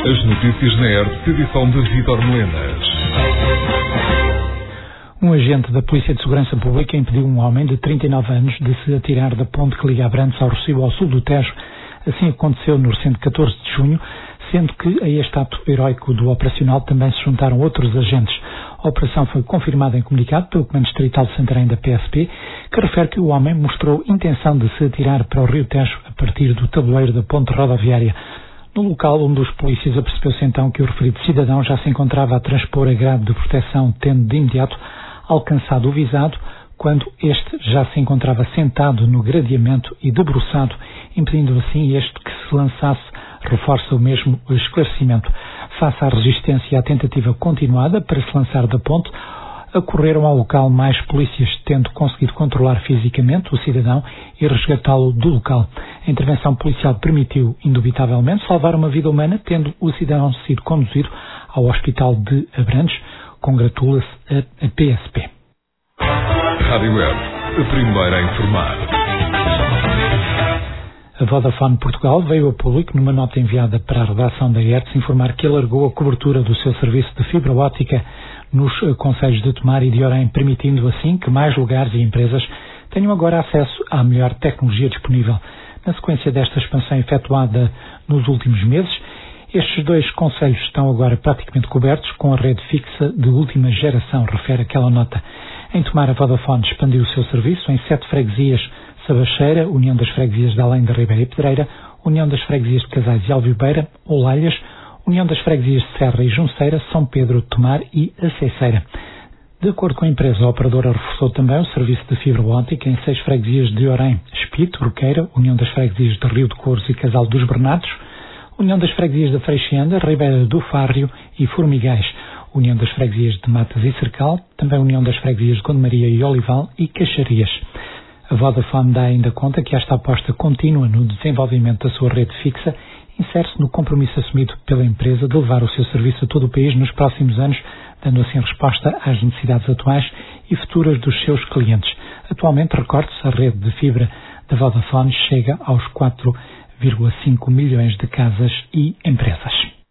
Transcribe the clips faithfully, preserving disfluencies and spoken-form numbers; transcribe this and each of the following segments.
As notícias na R T P, edição de Vítor Melenas. Um agente da Polícia de Segurança Pública impediu um homem de trinta e nove anos de se atirar da ponte que liga Abrantes ao Rossio ao sul do Tejo. Assim aconteceu no recente catorze de junho, sendo que a este ato heroico do operacional também se juntaram outros agentes. A operação foi confirmada em comunicado pelo Comando Distrital de Santarém da P S P, que refere que o homem mostrou intenção de se atirar para o Rio Tejo a partir do tabuleiro da ponte rodoviária. No local, um dos polícias apercebeu-se então que o referido cidadão já se encontrava a transpor a grade de proteção, tendo de imediato alcançado o visado, quando este já se encontrava sentado no gradeamento e debruçado, impedindo assim este que se lançasse, reforça o mesmo esclarecimento. Face à resistência e à tentativa continuada para se lançar da ponte, acorreram ao local mais polícias, tendo conseguido controlar fisicamente o cidadão e resgatá-lo do local. A intervenção policial permitiu, indubitavelmente, salvar uma vida humana, tendo o cidadão sido conduzido ao Hospital de Abrantes. Congratula-se a, a P S P. Rádio Web, a primeira a informar. A Vodafone Portugal veio a público, numa nota enviada para a redação da Hertz, informar que alargou a cobertura do seu serviço de fibra óptica nos concelhos de Tomar e de Orem, permitindo assim que mais lugares e empresas tenham agora acesso à melhor tecnologia disponível. Na sequência desta expansão efetuada nos últimos meses, estes dois concelhos estão agora praticamente cobertos com a rede fixa de última geração, refere aquela nota. Em Tomar, a Vodafone expandiu o seu serviço em sete freguesias: Sabacheira, União das Freguesias de Além da Ribeira e Pedreira, União das Freguesias de Casais e Alvibeira, Olalhas, União das Freguesias de Serra e Junceira, São Pedro de Tomar e Aceiceira. De acordo com a empresa, a operadora reforçou também o serviço de fibra óptica em seis freguesias de Orem: Espito, Roqueira, União das Freguesias de Rio de Couros e Casal dos Bernardos, União das Freguesias da Freixenda, Ribeira do Fárrio e Formigais, União das Freguesias de Matas e Cercal, também União das Freguesias de Gondomaria e Olival e Caxarias. A Vodafone dá ainda conta que esta aposta contínua no desenvolvimento da sua rede fixa insere-se no compromisso assumido pela empresa de levar o seu serviço a todo o país nos próximos anos, dando assim resposta às necessidades atuais e futuras dos seus clientes. Atualmente, recorde-se, a rede de fibra da Vodafone chega aos quatro vírgula cinco milhões de casas e empresas.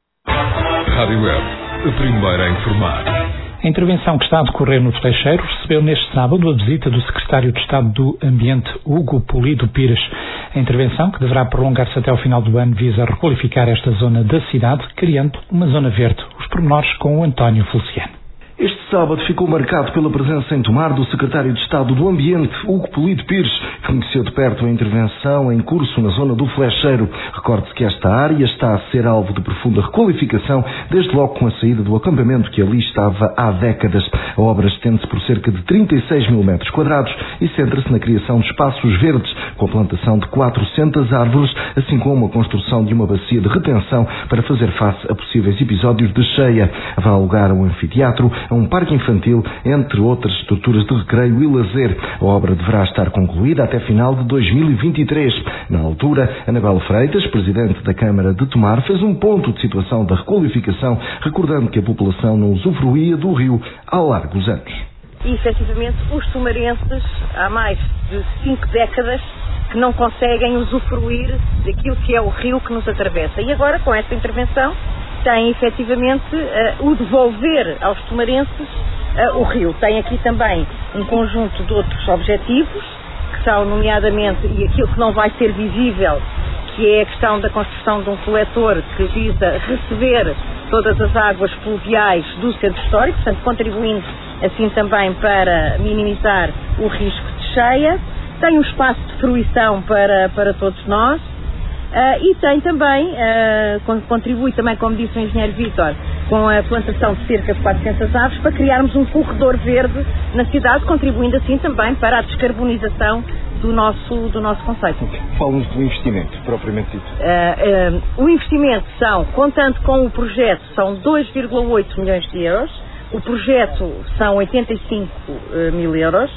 Rádio Web, a primeira a informar. A intervenção que está a decorrer no Flexeiro recebeu neste sábado a visita do Secretário de Estado do Ambiente, Hugo Polido Pires. A intervenção, que deverá prolongar-se até ao final do ano, visa requalificar esta zona da cidade, criando uma zona verde. Os pormenores com o António Feliciano. Este sábado ficou marcado pela presença em Tomar do Secretário de Estado do Ambiente, Hugo Polido Pires, que conheceu de perto a intervenção em curso na zona do Flexeiro. Recorde-se que esta área está a ser alvo de profunda requalificação, desde logo com a saída do acampamento que ali estava há décadas. A obra estende-se por cerca de trinta e seis mil metros quadrados e centra-se na criação de espaços verdes, com a plantação de quatrocentas árvores, assim como a construção de uma bacia de retenção para fazer face a possíveis episódios de cheia. Vai lugar a um anfiteatro, a um parque infantil, entre outras estruturas de recreio e lazer. A obra deverá estar concluída até final de dois mil e vinte e três. Na altura, Anabela Freitas, presidente da Câmara de Tomar, fez um ponto de situação da requalificação, recordando que a população não usufruía do rio há largos anos. E, efetivamente, os tomarenses, há mais de cinco décadas, que não conseguem usufruir daquilo que é o rio que nos atravessa. E agora, com esta intervenção, tem efetivamente uh, o devolver aos tomarenses uh, o rio. Tem aqui também um conjunto de outros objetivos, que são nomeadamente, e aquilo que não vai ser visível, que é a questão da construção de um coletor que visa receber todas as águas pluviais do centro histórico, portanto contribuindo assim também para minimizar o risco de cheia. Tem um espaço de fruição para, para todos nós. Uh, e tem também, uh, contribui também, como disse o engenheiro Vítor, com a plantação de cerca de quatrocentas árvores para criarmos um corredor verde na cidade, contribuindo assim também para a descarbonização do nosso, do nosso conceito. Fala-nos do investimento, propriamente dito. Uh, uh, o investimento são, contando com o projeto, são dois vírgula oito milhões de euros, o projeto são oitenta e cinco mil euros,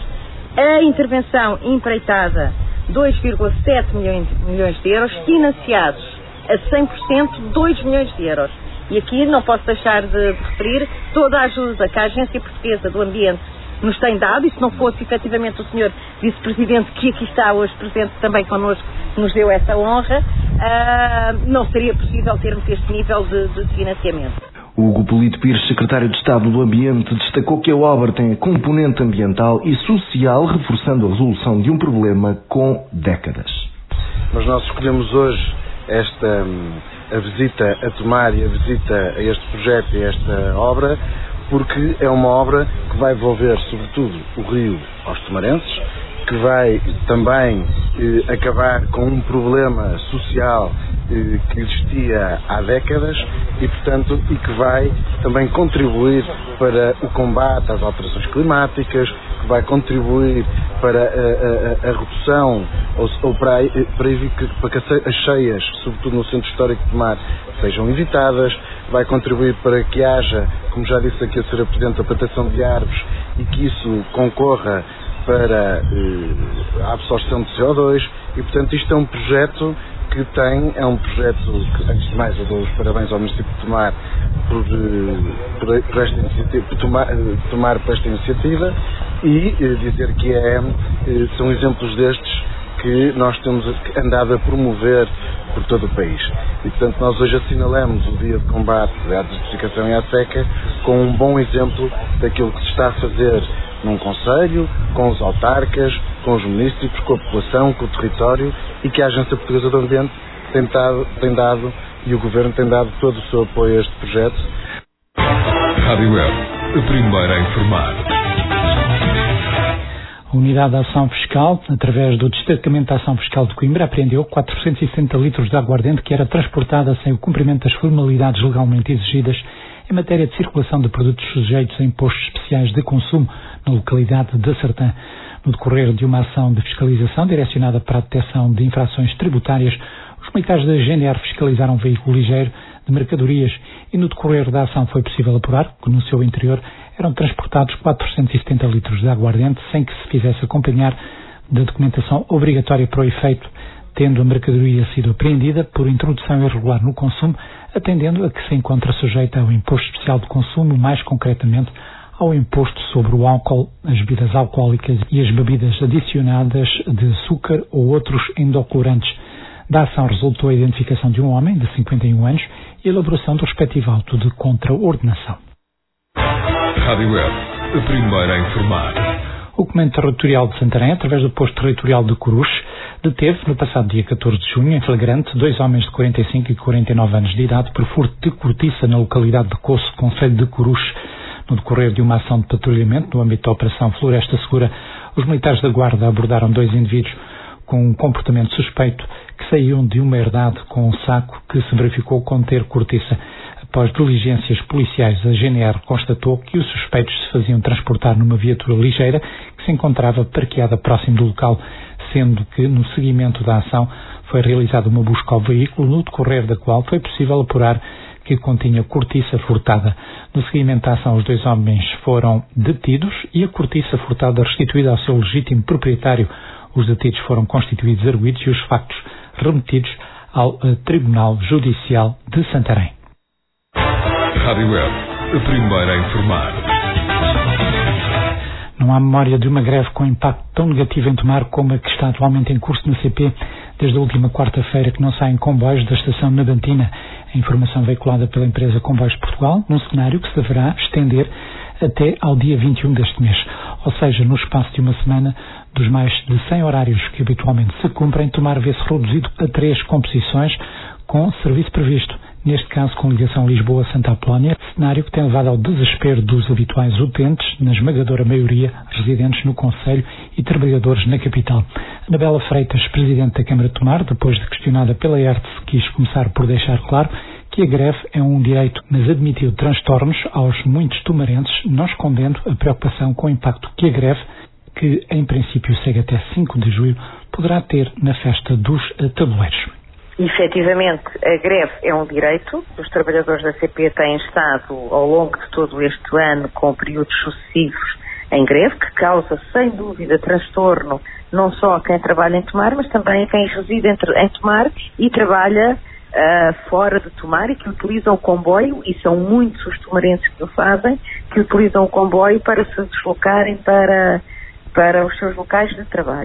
a intervenção empreitada dois vírgula sete milhões de euros, financiados a cem por cento, dois milhões de euros. E aqui não posso deixar de, de referir toda a ajuda que a Agência Portuguesa do Ambiente nos tem dado, e se não fosse efetivamente o senhor Vice-Presidente, que aqui está hoje presente também connosco, que nos deu essa honra, uh, não seria possível termos este nível de, de financiamento. Hugo Polito Pires, secretário de Estado do Ambiente, destacou que a obra tem a componente ambiental e social, reforçando a resolução de um problema com décadas. Mas nós escolhemos hoje esta a visita a Tomar e a visita a este projeto e a esta obra, porque é uma obra que vai envolver, sobretudo, o rio aos tomarenses, que vai também eh, acabar com um problema social eh, que existia há décadas e, portanto, e que vai também contribuir para o combate às alterações climáticas, que vai contribuir para a, a, a redução ou, ou para, para, para que as cheias, sobretudo no centro histórico de Tomar, sejam evitadas, vai contribuir para que haja, como já disse aqui a senhora Presidente, a plantação de árvores e que isso concorra para eh, a absorção de C O dois e, portanto, isto é um projeto que tem, é um projeto que, antes de mais, eu dou os parabéns ao município de Tomar por, por, por esta iniciativa, por tomar, tomar por esta iniciativa e eh, dizer que é, eh, são exemplos destes que nós temos andado a promover por todo o país. E, portanto, nós hoje assinalamos o Dia de Combate à Desertificação e à Seca com um bom exemplo daquilo que se está a fazer num concelho, com os autarcas, com os municípios, com a população, com o território e que a Agência Portuguesa do Ambiente tem dado, tem dado e o Governo tem dado todo o seu apoio a este projeto. Rádio Web, a primeira a informar. A Unidade de Ação Fiscal, através do Destacamento de Ação Fiscal de Coimbra, apreendeu quatrocentos e sessenta litros de aguardente que era transportada sem o cumprimento das formalidades legalmente exigidas em matéria de circulação de produtos sujeitos a impostos especiais de consumo na localidade de Sertã. No decorrer de uma ação de fiscalização direcionada para a detecção de infrações tributárias, os militares da G N R fiscalizaram um veículo ligeiro de mercadorias e no decorrer da ação foi possível apurar que no seu interior eram transportados quatrocentos e setenta litros de aguardente sem que se fizesse acompanhar da documentação obrigatória para o efeito, tendo a mercadoria sido apreendida por introdução irregular no consumo, atendendo a que se encontra sujeita ao imposto especial de consumo, mais concretamente ao imposto sobre o álcool, as bebidas alcoólicas e as bebidas adicionadas de açúcar ou outros endoclorantes. Da ação resultou a identificação de um homem de cinquenta e um anos e a elaboração do respectivo auto de contraordenação. Rádio Web, a primeira a informar. O Comando Territorial de Santarém, através do posto territorial de Coruche, deteve no passado dia catorze de junho, em flagrante, dois homens de quarenta e cinco e quarenta e nove anos de idade por furto de cortiça na localidade de Coço, concelho de Coruche. No decorrer de uma ação de patrulhamento no âmbito da Operação Floresta Segura, os militares da Guarda abordaram dois indivíduos com um comportamento suspeito que saíam de uma herdade com um saco que se verificou conter cortiça. Após diligências policiais, a G N R constatou que os suspeitos se faziam transportar numa viatura ligeira que se encontrava parqueada próximo do local, sendo que, no seguimento da ação, foi realizada uma busca ao veículo, no decorrer da qual foi possível apurar que continha cortiça furtada. No seguimento da ação, os dois homens foram detidos e a cortiça furtada restituída ao seu legítimo proprietário. Os detidos foram constituídos arguidos e os factos remetidos ao uh, Tribunal Judicial de Santarém. Rádio Web, a primeira a informar. Não há memória de uma greve com impacto tão negativo em Tomar como a que está atualmente em curso no C P, desde a última quarta-feira que não saem comboios da estação Nabantina. A informação veiculada pela empresa Comboios de Portugal, num cenário que se deverá estender até ao dia vinte e um deste mês. Ou seja, no espaço de uma semana, dos mais de cem horários que habitualmente se cumprem, Tomar vê-se reduzido a três composições com serviço previsto, neste caso com ligação Lisboa-Santa Apolónia, cenário que tem levado ao desespero dos habituais utentes, na esmagadora maioria residentes no concelho e trabalhadores na capital. Anabela Freitas, presidente da Câmara de Tomar, depois de questionada pela E R T S, quis começar por deixar claro que a greve é um direito, mas admitiu transtornos aos muitos tomarenses, não escondendo a preocupação com o impacto que a greve, que em princípio segue até cinco de julho, poderá ter na festa dos tabuleiros. Efetivamente, a greve é um direito. Os trabalhadores da C P têm estado ao longo de todo este ano com períodos sucessivos em greve, que causa sem dúvida transtorno não só a quem trabalha em Tomar, mas também a quem reside em Tomar e trabalha uh, fora de Tomar e que utilizam o comboio, e são muitos os tomarenses que o fazem, que utilizam o comboio para se deslocarem para, para os seus locais de trabalho.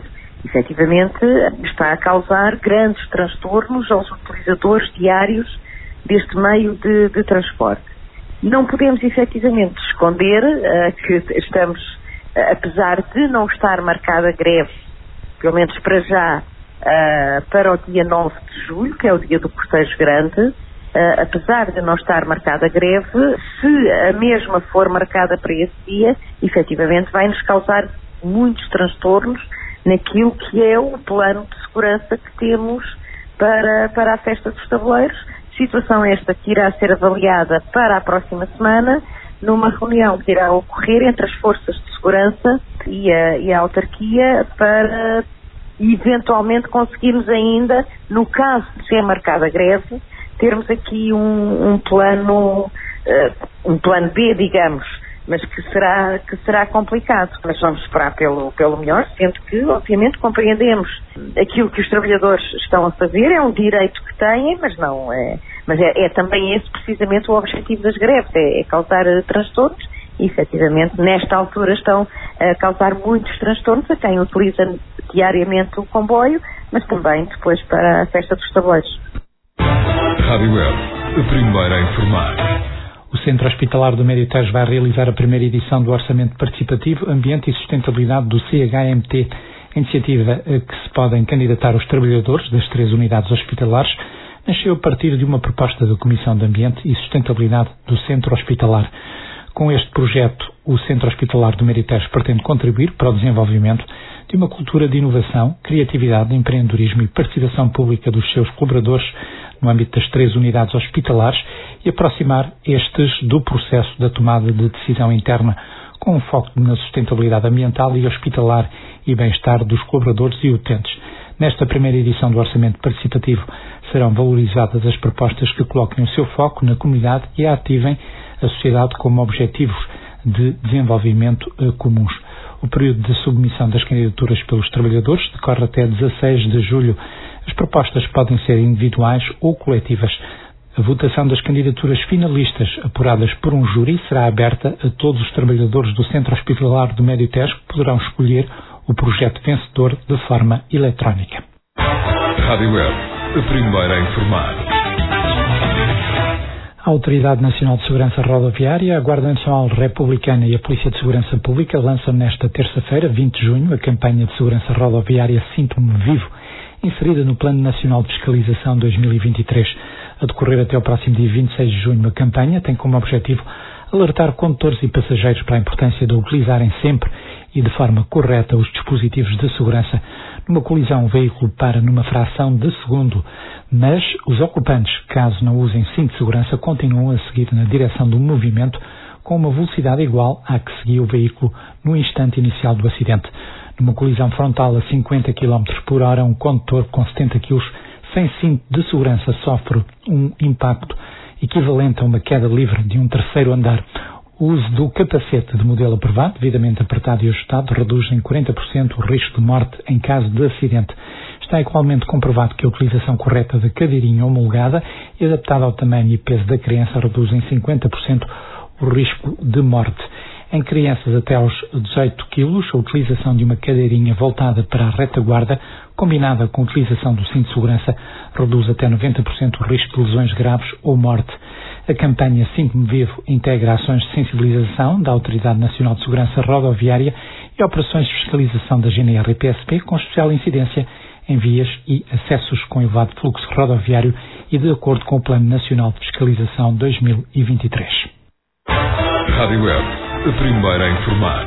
efetivamente está a causar grandes transtornos aos utilizadores diários deste meio de, de transporte. Não podemos efetivamente esconder uh, que estamos, uh, apesar de não estar marcada greve, pelo menos para já, uh, para o dia nove de julho, que é o dia do cortejo grande, uh, apesar de não estar marcada greve, se a mesma for marcada para esse dia, efetivamente vai-nos causar muitos transtornos naquilo que é o plano de segurança que temos para, para a Festa dos Tabuleiros. Situação esta que irá ser avaliada para a próxima semana, numa reunião que irá ocorrer entre as forças de segurança e a, e a autarquia, para eventualmente conseguirmos ainda, no caso de ser marcada a greve, termos aqui um, um plano, uh, um plano B, digamos, mas que será, que será complicado. Mas vamos esperar pelo, pelo melhor, sendo que, obviamente, compreendemos aquilo que os trabalhadores estão a fazer, é um direito que têm, mas não é, mas é, é também esse precisamente o objetivo das greves, é, é causar uh, transtornos, e efetivamente nesta altura estão a causar muitos transtornos a quem utiliza diariamente o comboio, mas também depois para a Festa dos Tabuleiros. Rádio Web, a primeira a informar. O Centro Hospitalar do Médio Tejo vai realizar a primeira edição do Orçamento Participativo Ambiente e Sustentabilidade do C H M T, iniciativa a que se podem candidatar os trabalhadores das três unidades hospitalares. Nasceu a partir de uma proposta da Comissão de Ambiente e Sustentabilidade do Centro Hospitalar. Com este projeto, o Centro Hospitalar do Médio Tejo pretende contribuir para o desenvolvimento de uma cultura de inovação, criatividade, empreendedorismo e participação pública dos seus colaboradores no âmbito das três unidades hospitalares e aproximar estes do processo da tomada de decisão interna, com um foco na sustentabilidade ambiental e hospitalar e bem-estar dos colaboradores e utentes. Nesta primeira edição do Orçamento Participativo serão valorizadas as propostas que coloquem o seu foco na comunidade e ativem a sociedade como objetivos de desenvolvimento uh, comuns. O período de submissão das candidaturas pelos trabalhadores decorre até dezasseis de julho. As propostas podem ser individuais ou coletivas. A votação das candidaturas finalistas, apuradas por um júri, será aberta a todos os trabalhadores do Centro Hospitalar do Médio Tejo, que poderão escolher o projeto vencedor de forma eletrónica. Rádio Web, a primeira a informar. A Autoridade Nacional de Segurança Rodoviária, a Guarda Nacional Republicana e a Polícia de Segurança Pública lançam nesta terça-feira, vinte de junho, a campanha de segurança rodoviária Sinto-me Vivo, inserida no Plano Nacional de Fiscalização dois mil e vinte e três. A decorrer até ao próximo dia vinte e seis de junho, a campanha tem como objetivo alertar condutores e passageiros para a importância de utilizarem sempre e de forma correta os dispositivos de segurança. Numa colisão, o veículo para numa fração de segundo, mas os ocupantes, caso não usem cinto de segurança, continuam a seguir na direção do movimento com uma velocidade igual à que seguia o veículo no instante inicial do acidente. Numa colisão frontal a cinquenta quilómetros por hora, um condutor com setenta quilos sem cinto de segurança sofre um impacto equivalente a uma queda livre de um terceiro andar. O uso do capacete de modelo aprovado, devidamente apertado e ajustado, reduz em quarenta por cento o risco de morte em caso de acidente. Está igualmente comprovado que a utilização correta da cadeirinha homologada e adaptada ao tamanho e peso da criança reduz em cinquenta por cento o risco de morte. Em crianças até aos dezoito quilos, a utilização de uma cadeirinha voltada para a retaguarda, combinada com a utilização do cinto de segurança, reduz até noventa por cento o risco de lesões graves ou morte. A campanha Sinto-me Vivo integra ações de sensibilização da Autoridade Nacional de Segurança Rodoviária e operações de fiscalização da G N R e P S P, com especial incidência em vias e acessos com elevado fluxo rodoviário e de acordo com o Plano Nacional de Fiscalização dois mil e vinte e três. Rádio Web, a primeira a informar.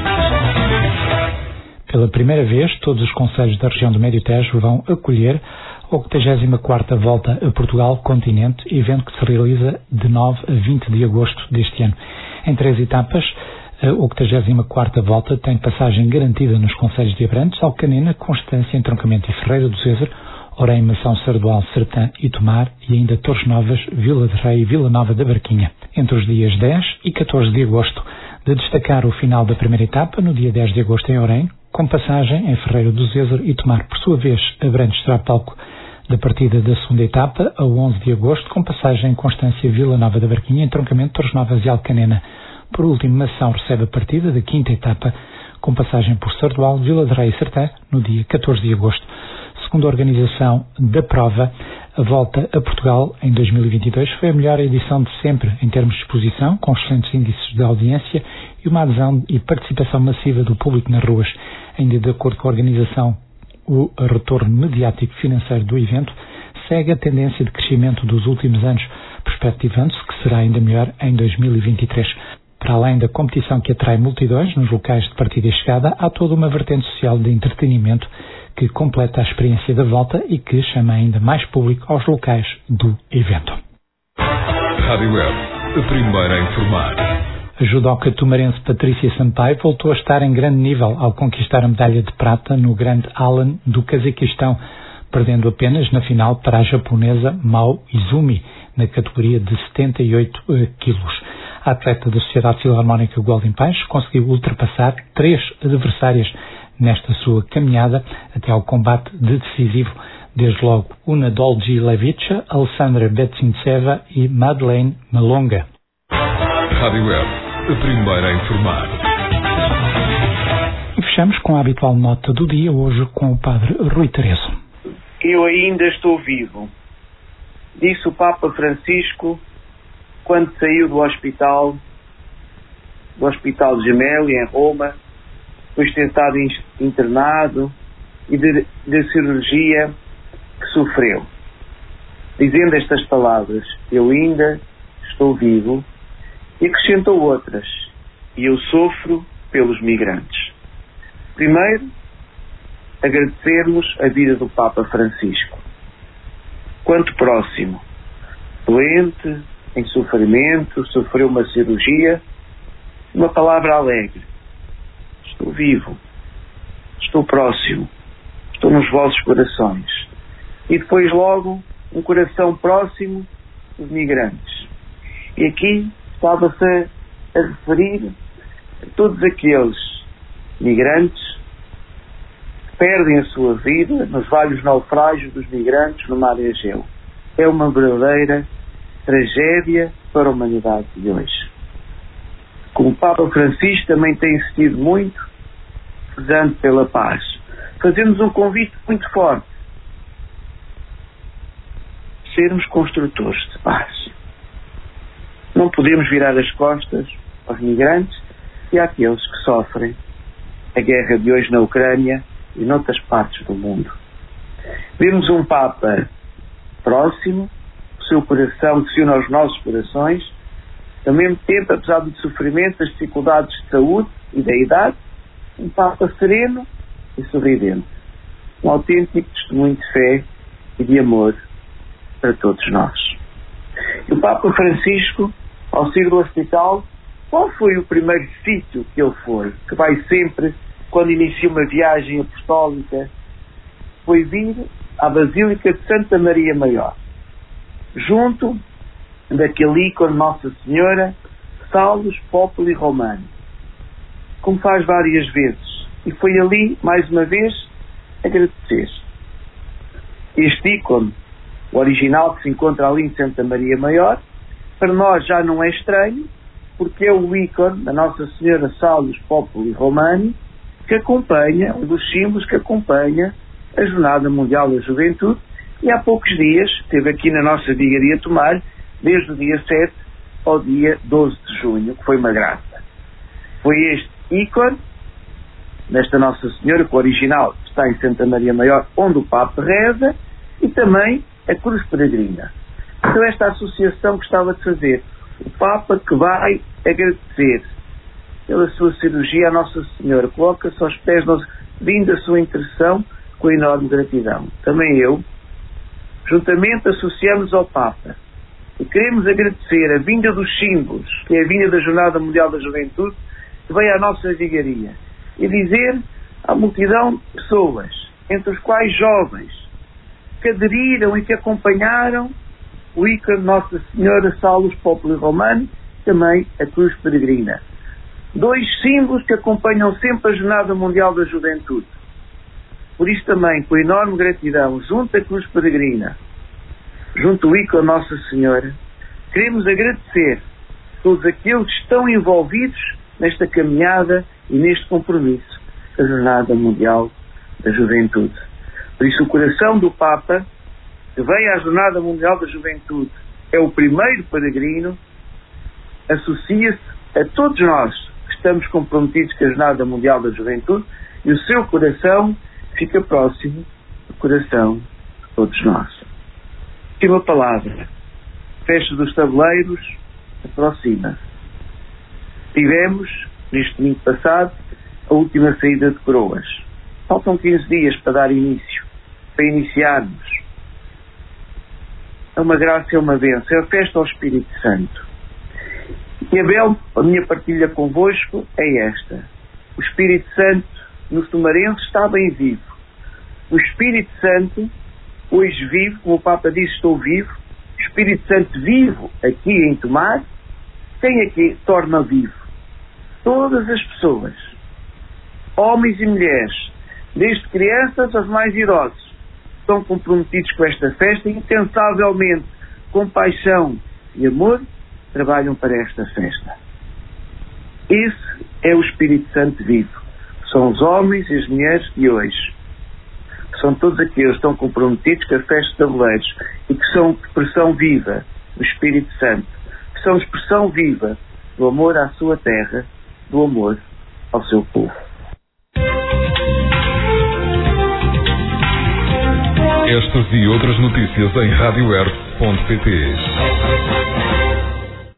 Pela primeira vez, todos os concelhos da região do Médio Tejo vão acolher a oitagésima quarta Volta a Portugal Continente, evento que se realiza de nove a vinte de agosto deste ano. Em três etapas, a oitagésima quarta Volta tem passagem garantida nos concelhos de Abrantes, Alcanena, Constância, Entroncamento e Ferreira do César, Orem, Mação, Sardual, Sertã e Tomar, e ainda Torres Novas, Vila de Rei e Vila Nova da Barquinha. Entre os dias dez e catorze de agosto, de destacar o final da primeira etapa, no dia dez de agosto em Orem, com passagem em Ferreira do César e Tomar. Por sua vez, Abrantes será palco da partida da segunda etapa, a onze de agosto, com passagem em Constância, Vila Nova da Barquinha, Entroncamento, Torres Novas e Alcanena. Por último, Mação recebe a partida da quinta etapa, com passagem por Sardual, Vila de Rei e Sertã, no dia catorze de agosto. Segundo a organização da prova, a volta a Portugal em dois mil e vinte e dois foi a melhor edição de sempre em termos de exposição, com excelentes índices de audiência e uma adesão e participação massiva do público nas ruas. Ainda de acordo com a organização, o retorno mediático financeiro do evento segue a tendência de crescimento dos últimos anos, perspectivando-se que será ainda melhor em dois mil e vinte e três. Para além da competição que atrai multidões nos locais de partida e chegada, há toda uma vertente social de entretenimento que completa a experiência da volta e que chama ainda mais público aos locais do evento. Rádio Web, a primeira a informar. A judoca tumarense Patrícia Sampaio voltou a estar em grande nível ao conquistar a medalha de prata no Grande Alan do Cazaquistão, perdendo apenas na final para a japonesa Mao Izumi, na categoria de setenta e oito quilos. A atleta da Sociedade Filarmónica Golden Pais conseguiu ultrapassar três adversárias nesta sua caminhada até ao combate decisivo, desde logo Una Dolgi-Levicha, Alessandra Betsintseva e Madeleine Malonga. Rádio Web, a primeira a informar. E fechamos com a habitual nota do dia, hoje com o padre Rui Tereso. Eu ainda estou vivo, disse o Papa Francisco quando saiu do hospital, do Hospital Gemelli em Roma, depois de ter estado internado e da cirurgia que sofreu, dizendo estas palavras: eu ainda estou vivo, e acrescentou outras: e eu sofro pelos migrantes. Primeiro, agradecermos a vida do Papa Francisco, quanto próximo, doente, em sofrimento, sofreu uma cirurgia, uma palavra alegre: estou vivo, estou próximo, estou nos vossos corações. E depois logo um coração próximo dos migrantes. E aqui estava-se a, a referir a todos aqueles migrantes que perdem a sua vida nos vários naufrágios dos migrantes no mar Egeu. É uma verdadeira tragédia para a humanidade de hoje. Como o Papa Francisco também tem insistido muito, rezando pela paz, fazemos um convite muito forte: sermos construtores de paz. Não podemos virar as costas aos migrantes e àqueles que sofrem a guerra de hoje na Ucrânia e noutras partes do mundo. Vemos um Papa próximo, o seu coração que se une aos nossos corações, ao mesmo tempo, apesar do sofrimento, das dificuldades de saúde e da idade, um Papa sereno e sorridente. Um autêntico testemunho de fé e de amor para todos nós. E o Papa Francisco, ao sair do hospital, qual foi o primeiro sítio que ele foi? Que vai sempre, quando inicia uma viagem apostólica, foi vir à Basílica de Santa Maria Maior, junto daquele ícone Nossa Senhora, Salus Populi Romani, como faz várias vezes. E foi ali, mais uma vez, agradecer. Este ícone, o original que se encontra ali em Santa Maria Maior, para nós já não é estranho, porque é o ícone da Nossa Senhora Salus Populi Romani, que acompanha, um dos símbolos que acompanha a Jornada Mundial da Juventude, e há poucos dias esteve aqui na nossa Vigaria Tomar, desde o dia sete ao dia doze de junho, que foi uma graça. Foi este ícone desta Nossa Senhora, que o original está em Santa Maria Maior, onde o Papa reza, e também a Cruz Peregrina. Então esta associação que estava de fazer, o Papa que vai agradecer pela sua cirurgia à Nossa Senhora, coloca-se aos pés, vindo a sua intercessão com enorme gratidão. Também eu, juntamente associamos ao Papa e queremos agradecer a vinda dos símbolos, que é a vinda da Jornada Mundial da Juventude, que veio à nossa vigaria, e dizer à multidão de pessoas, entre os quais jovens, que aderiram e que acompanharam o ícone Nossa Senhora Salus Populi Romani, também a Cruz Peregrina. Dois símbolos que acompanham sempre a Jornada Mundial da Juventude. Por isso também, com enorme gratidão, junto à Cruz Peregrina, junto ao ícone Nossa Senhora, queremos agradecer a todos aqueles que estão envolvidos nesta caminhada e neste compromisso. a Jornada Mundial da Juventude. Por isso, o coração do Papa, que vem à Jornada Mundial da Juventude, é o primeiro peregrino, associa-se a todos nós que estamos comprometidos com a Jornada Mundial da Juventude, e o seu coração fica próximo do coração de todos nós. Última palavra. Festa dos tabuleiros aproxima. Tivemos, neste domingo passado, a última saída de coroas. Faltam quinze dias para dar início, para iniciarmos. É uma graça, é uma bênção, é a festa ao Espírito Santo. E a, bel, a minha partilha convosco é esta. O Espírito Santo no Tomarense está bem vivo. O Espírito Santo hoje vive, como o Papa disse, estou vivo. O Espírito Santo vivo aqui em Tomar, quem aqui torna vivo? Todas as pessoas, homens e mulheres, desde crianças aos mais idosos, estão comprometidos com esta festa e incansavelmente, com paixão e amor, trabalham para esta festa. Esse é o Espírito Santo vivo. São os homens e as mulheres de hoje. São todos aqueles que estão comprometidos com a festa de tabuleiros e que são expressão viva do Espírito Santo, que são expressão viva do amor à sua terra, do amor ao seu povo. Estas e outras notícias em rádio r ponto pt.